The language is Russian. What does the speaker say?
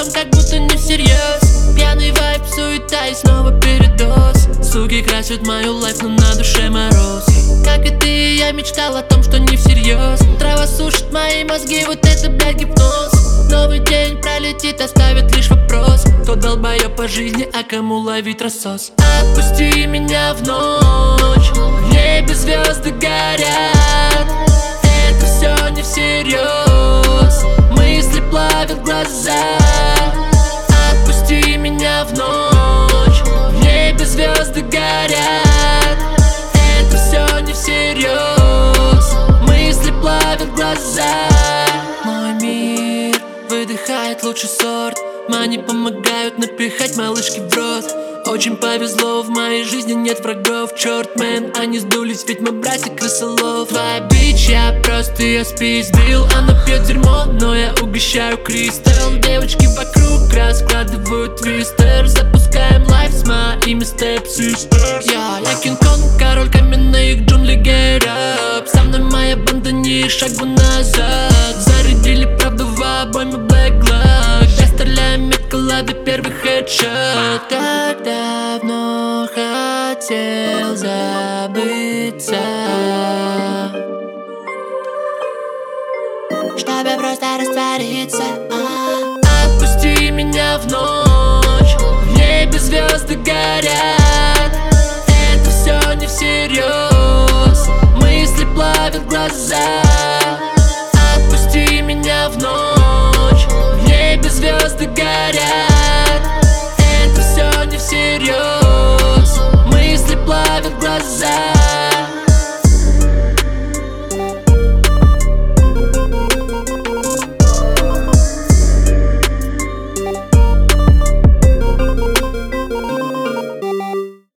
там как будто не всерьез. Пьяный вайб, суета и снова передоз. Суки красят мою лайф, но на душе мороз. Как и ты, я мечтал о том, что не всерьез. Трава сушит мои мозги, вот это, блядь, гипноз. Новый день пролетит, оставит лишь вопрос: кто долбоёб по жизни, а кому ловить рассос? Отпусти меня в ночь, в небе звезды горят. Это все не всерьез, мысли плавят глаза. Отпусти меня в ночь, в небе звезды горят. Это все не всерьез, мысли плавят глаза. Мой мир выдыхает лучший сорт. Мани помогают напихать малышки в рот. Очень повезло, в моей жизни нет врагов. Черт, мэн, они сдулись, ведь мы братья крысолов. Твоя бич, я просто ее спиздил. Она пьет дерьмо, но я угощаю кристалл. Девочки вокруг раскладывают твистер. Запускаем лайф с моими степ-систерс. Я Кинг-Конг, король каменных джунглей, get up. Со мной моя банда, ни шаг бы назад. Зарядили правду в обойме Black Glock. Я стреляю метко, ловя первый хедшот. Так давно хотел забыться, чтобы просто раствориться. Отпусти меня в ночь, в небе звезды горят.